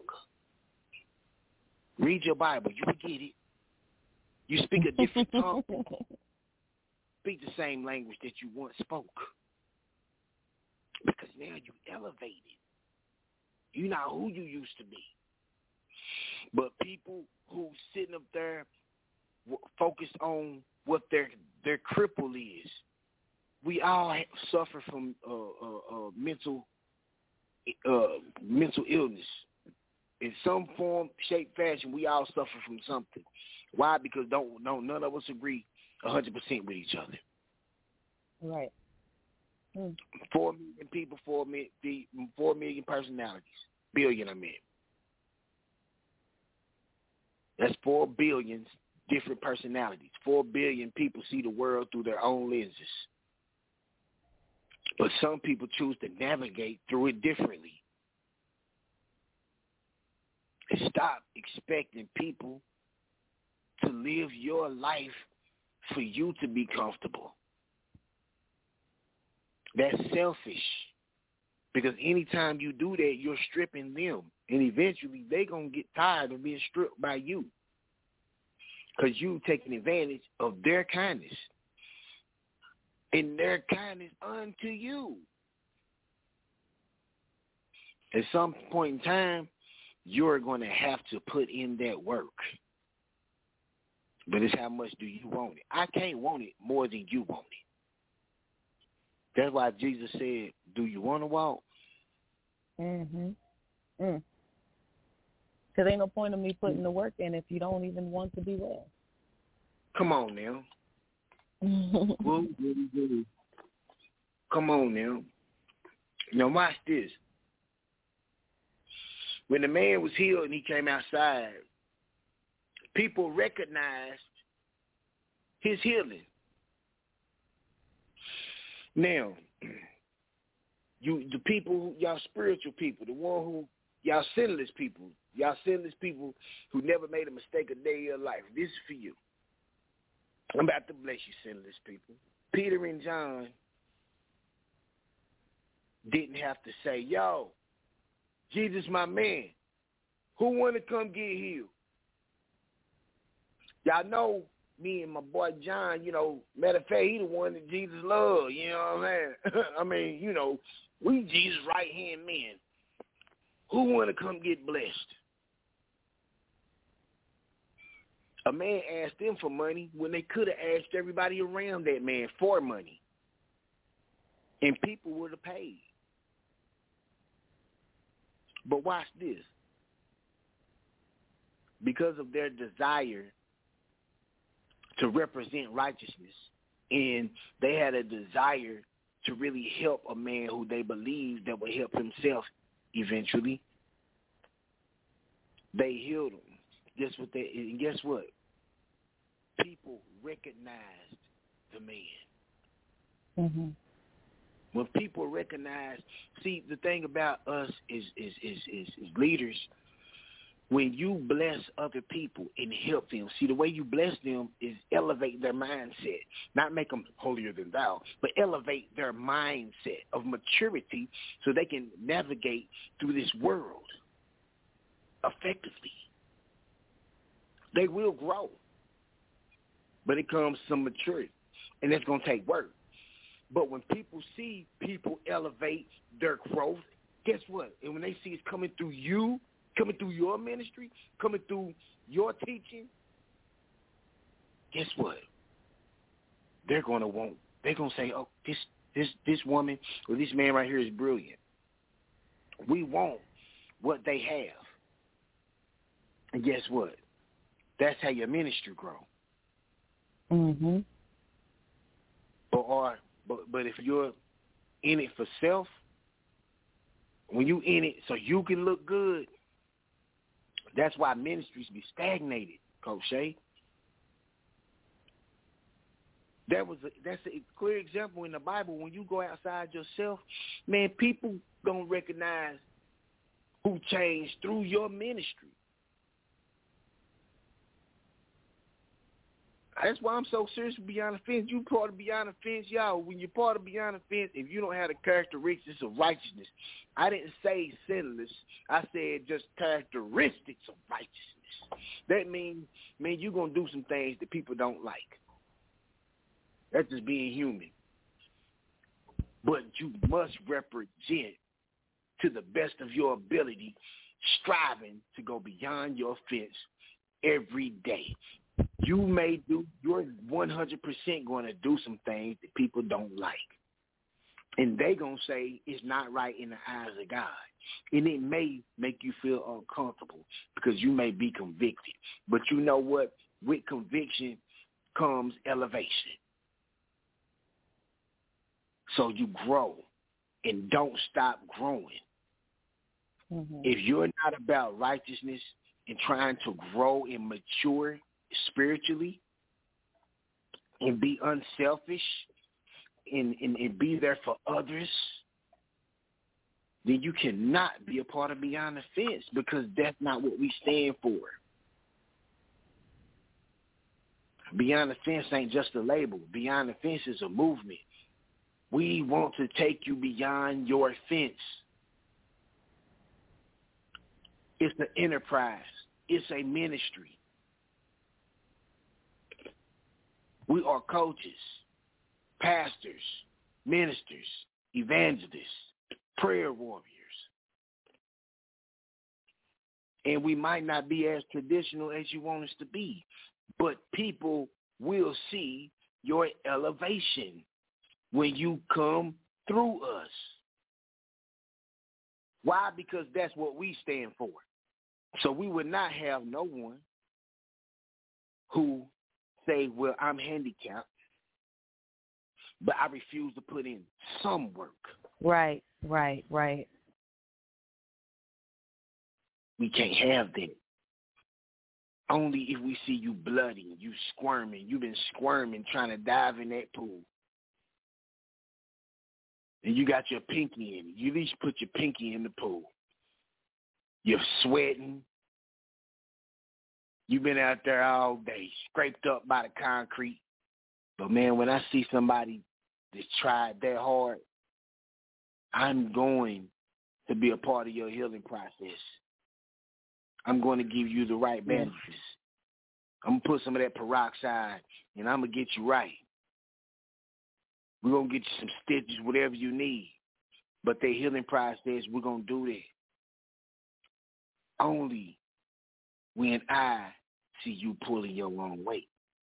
Read your Bible. You will get it. You speak a different tongue. Speak the same language that you once spoke. Because now you elevated. You're not who you used to be. But people who sitting up there focused on what their cripple is. We all suffer from mental illness. In some form, shape, fashion, we all suffer from something. Why? Because none of us agree 100% with each other. Right. 4 million people, 4 million personalities. Billion, I mean. That's 4 billion different personalities. 4 billion people see the world through their own lenses. But some people choose to navigate through it differently. Stop expecting people to live your life for you to be comfortable. That's selfish. Because anytime you do that, you're stripping them. And eventually they're going to get tired of being stripped by you. Because you taking advantage of their kindness. And their kindness unto you. At some point in time, you're going to have to put in that work. But it's how much do you want it? I can't want it more than you want it. That's why Jesus said, do you want to walk? Because ain't no point in me putting the work in if you don't even want to be well. Come on now. Come on now. Now watch this. When the man was healed and he came outside, people recognized his healing. Now, the people, y'all spiritual people, the one who, y'all sinless people who never made a mistake a day of your life, this is for you. I'm about to bless you, sinless people. Peter and John didn't have to say, yo, Jesus, my man, who want to come get healed? Y'all know me and my boy John, you know, matter of fact, he the one that Jesus loved, you know what I'm saying? I mean, you know, we Jesus' right-hand men. Who want to come get blessed? A man asked them for money when they could have asked everybody around that man for money. And people would have paid. But watch this. because of their desire to represent righteousness, and they had a desire to really help a man who they believed that would help himself eventually. They healed him. And guess what? People recognized the man. Mm-hmm. When people recognize, see, the thing about us is leaders. When you bless other people and help them, see, the way you bless them is elevate their mindset, not make them holier than thou, but elevate their mindset of maturity so they can navigate through this world effectively. They will grow, but it comes some maturity, and it's going to take work. But when people see people elevate their growth, guess what? And when they see it's coming through you, coming through your ministry, coming through your teaching, guess what? They're going to say, oh, this woman or this man right here is brilliant. We want what they have. And guess what? That's how your ministry grow. Mm-hmm. But if you're in it for self, when you in it so you can look good, that's why ministries be stagnated, Coach Shay. That's a clear example in the Bible. When you go outside yourself, man, people gonna recognize who changed through your ministry. That's why I'm so serious with Beyond the Fence. You part of Beyond the Fence, y'all. When you're part of Beyond the Fence, if you don't have the characteristics of righteousness, I didn't say sinless. I said just characteristics of righteousness. That means, man, you're going to do some things that people don't like. That's just being human. But you must represent to the best of your ability, striving to go beyond your fence every day. You're 100% going to do some things that people don't like. And they going to say it's not right in the eyes of God. And it may make you feel uncomfortable because you may be convicted. But you know what? With conviction comes elevation. So you grow and don't stop growing. Mm-hmm. If you're not about righteousness and trying to grow and mature spiritually and be unselfish and be there for others, then you cannot be a part of Beyond the Fence, because that's not what we stand for. Beyond the Fence ain't just a label. Beyond the Fence is a movement. We want to take you beyond your fence. It's an enterprise. It's a ministry. We are coaches, pastors, ministers, evangelists, prayer warriors. And we might not be as traditional as you want us to be, but people will see your elevation when you come through us. Why? Because that's what we stand for. So we would not have no one who say, well, I'm handicapped, but I refuse to put in some work. Right. We can't have that. Only if we see you bloody, you squirming, you've been squirming trying to dive in that pool. And you got your pinky in it. You at least put your pinky in the pool. You're sweating. You've been out there all day, scraped up by the concrete. But, man, when I see somebody that's tried that hard, I'm going to be a part of your healing process. I'm going to give you the right bandages. I'm going to put some of that peroxide, and I'm going to get you right. We're going to get you some stitches, whatever you need. But the healing process, we're going to do that only when I see you pulling your own weight.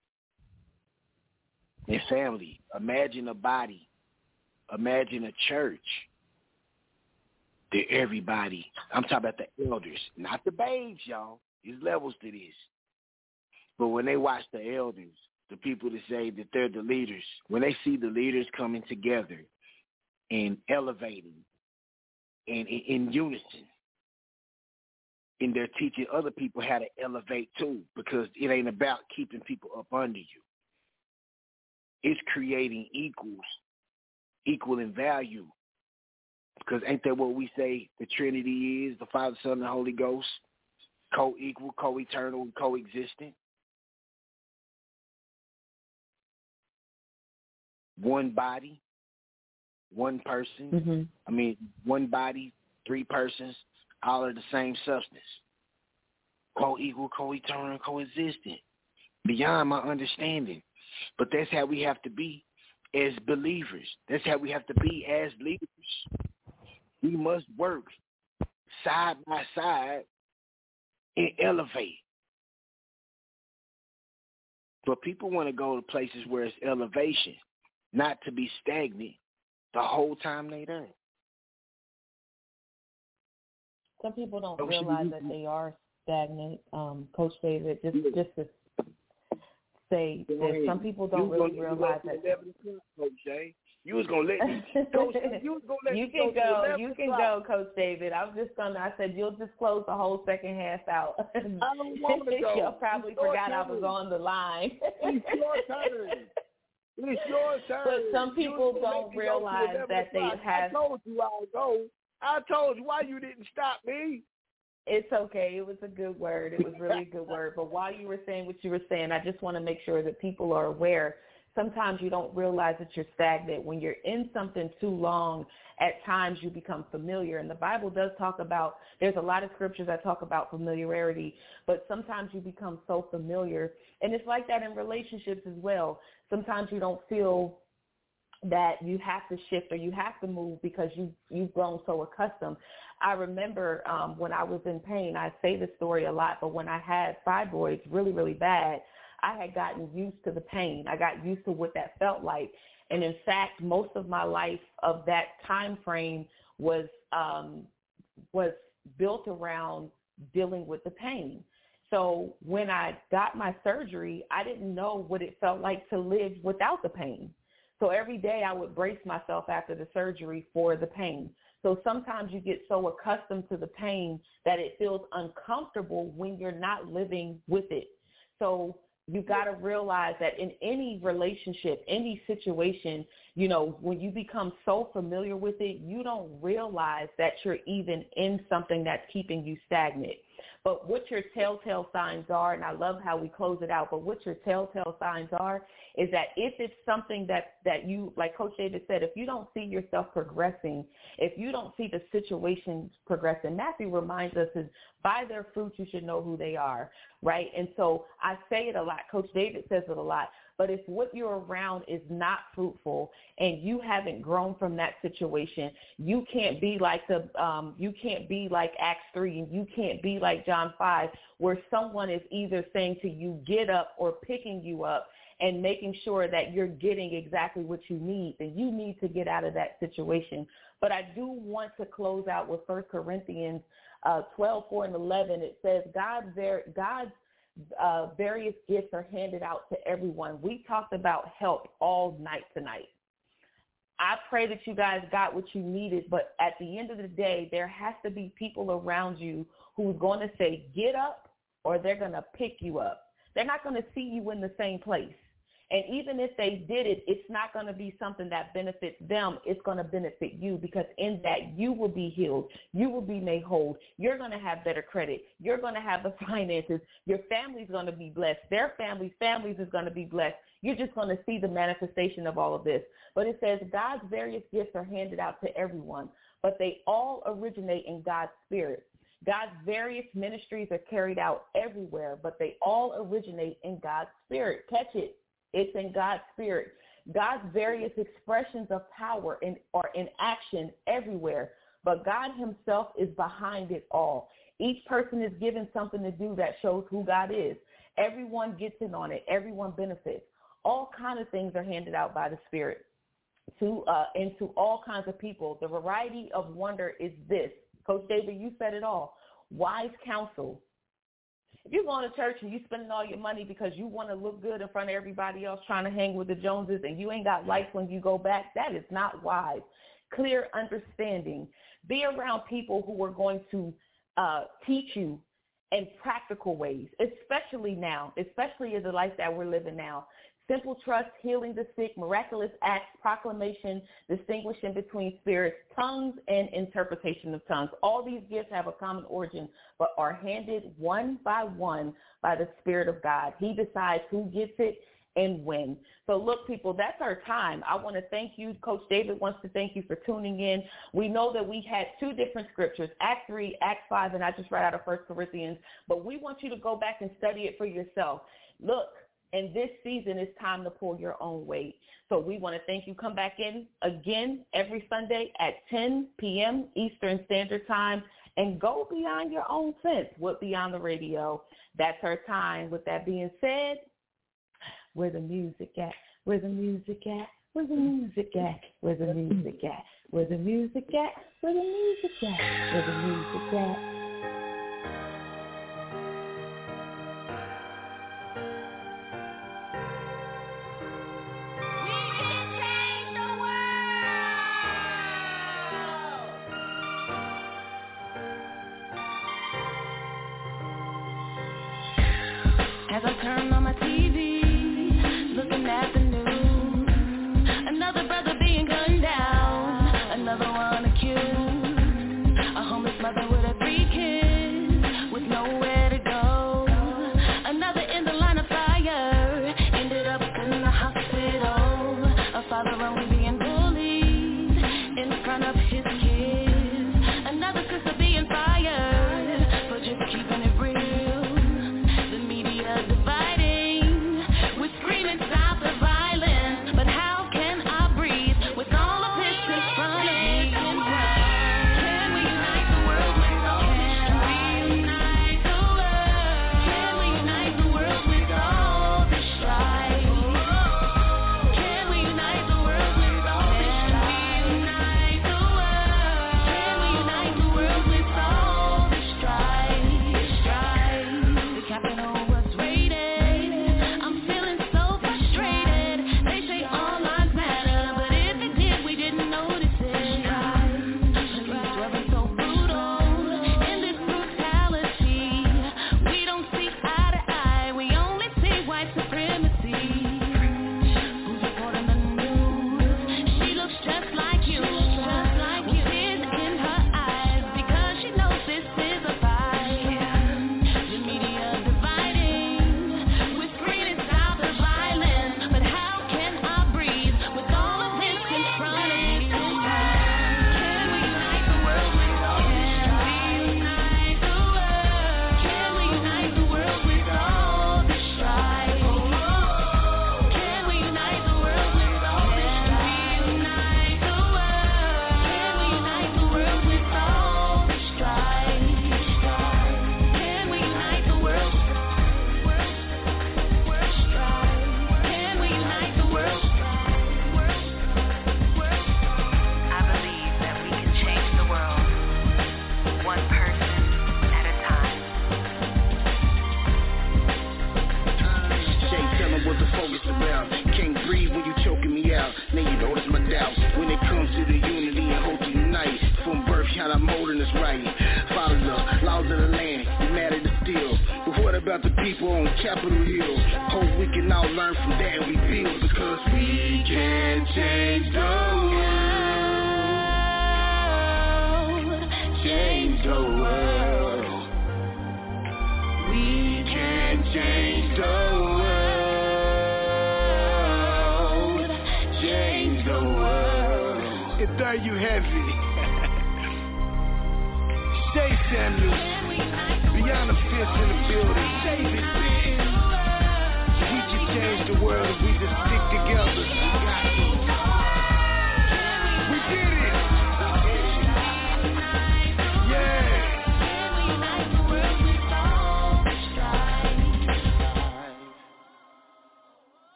And family, imagine a body, imagine a church that everybody, I'm talking about the elders, not the babes, y'all. There's levels to this. But when they watch the elders, the people that say that they're the leaders, when they see the leaders coming together and elevating and in unison, and they're teaching other people how to elevate too, because it ain't about keeping people up under you. It's creating equal in value. Because ain't that what we say the Trinity is, the Father, Son, and the Holy Ghost? Co-equal, co-eternal, and co-existent. One body, one person. One body, three persons, all are the same substance. Co-equal, co-eternal, co-existent. Beyond my understanding. But that's how we have to be as believers. That's how we have to be as leaders. We must work side by side and elevate. But people want to go to places where it's elevation, not to be stagnant the whole time they're there. Some people don't realize that they are stagnant. Coach David, just to say that some people don't really realize that. Coach Jay. You was gonna let me. Coach, you was gonna let you me can go. You can o'clock. go, Coach David. I said you'll just close the whole second half out. I don't want to go. You probably forgot I was on the line. It's your turn. It's your turn. But some people don't realize that they have. I told you I'll go. I told you why you didn't stop me. It's okay. It was a good word. It was really a good word. But while you were saying what you were saying, I just want to make sure that people are aware. Sometimes you don't realize that you're stagnant. When you're in something too long, at times you become familiar. And the Bible does talk about, there's a lot of scriptures that talk about familiarity, but sometimes you become so familiar. And it's like that in relationships as well. Sometimes you don't feel that you have to shift or you have to move because you've grown so accustomed. I remember when I was in pain, I say this story a lot, but when I had fibroids really, really bad, I had gotten used to the pain. I got used to what that felt like. And in fact, most of my life of that time frame was built around dealing with the pain. So when I got my surgery, I didn't know what it felt like to live without the pain. So every day I would brace myself after the surgery for the pain. So sometimes you get so accustomed to the pain that it feels uncomfortable when you're not living with it. So you got to realize that in any relationship, any situation, when you become so familiar with it, you don't realize that you're even in something that's keeping you stagnant. But what your telltale signs are, and I love how we close it out, but what your telltale signs are is that if it's something that you, like Coach David said, if you don't see yourself progressing, if you don't see the situation progressing, Matthew reminds us is by their fruit you should know who they are, right? And so I say it a lot. Coach David says it a lot. But if what you're around is not fruitful and you haven't grown from that situation, you can't be like Acts 3, and you can't be like John 5, where someone is either saying to you, get up, or picking you up and making sure that you're getting exactly what you need, and you need to get out of that situation. But I do want to close out with 1 Corinthians 12:4-11. It says, God's various gifts are handed out to everyone. We talked about help all night tonight. I pray that you guys got what you needed, but at the end of the day, there has to be people around you who's going to say, get up, or they're going to pick you up. They're not going to see you in the same place. And even if they did it, it's not going to be something that benefits them. It's going to benefit you, because in that you will be healed. You will be made whole. You're going to have better credit. You're going to have the finances. Your family's going to be blessed. Their families is going to be blessed. You're just going to see the manifestation of all of this. But it says God's various gifts are handed out to everyone, but they all originate in God's Spirit. God's various ministries are carried out everywhere, but they all originate in God's Spirit. Catch it. It's in God's Spirit. God's various expressions of power are in action everywhere, but God himself is behind it all. Each person is given something to do that shows who God is. Everyone gets in on it. Everyone benefits. All kinds of things are handed out by the Spirit to all kinds of people. The variety of wonder is this. Coach David, you said it all. Wise counsel If you're going to church and you spending all your money because you want to look good in front of everybody else trying to hang with the Joneses and you ain't got lights when you go back, that is not wise. Clear understanding. Be around people who are going to teach you in practical ways, especially now, especially in the life that we're living now. Simple trust, healing the sick, miraculous acts, proclamation, distinguishing between spirits, tongues, and interpretation of tongues. All these gifts have a common origin, but are handed one by one by the Spirit of God. He decides who gets it and when. So look, people, that's our time. I want to thank you. Coach David wants to thank you for tuning in. We know that we had two different scriptures, Acts 3, Acts 5, and I just read out of 1 Corinthians, but we want you to go back and study it for yourself. Look, in this season, it's time to pull your own weight. So we want to thank you. Come back in again every Sunday at 10 p.m. Eastern Standard Time and go beyond your own sense with Beyond the Radio. That's our time. With that being said, where the music at? Where the music at? Where the music at? Where the music at? Where the music at? Where the music at? Where the music at? As I turn on my TV, looking at the news, another brother being gunned down, another one accused, a homeless mother with her 3 kids, with nowhere to go, another in the line of fire, ended up in the hospital, a father only being bullied in front of his kids, another sister being fired for just keeping it real. Dividing, we're screaming stop the violence, but how can I breathe with all of this in front of me? Can we unite the world with all this strife? Can we unite the world? Can we unite the world with all this strife? Can we unite the world with all this strife? Unite the world. Can we unite the world with all this strife? The capital was There you have it. Jay Samuels, Beyond the Fence in the building. David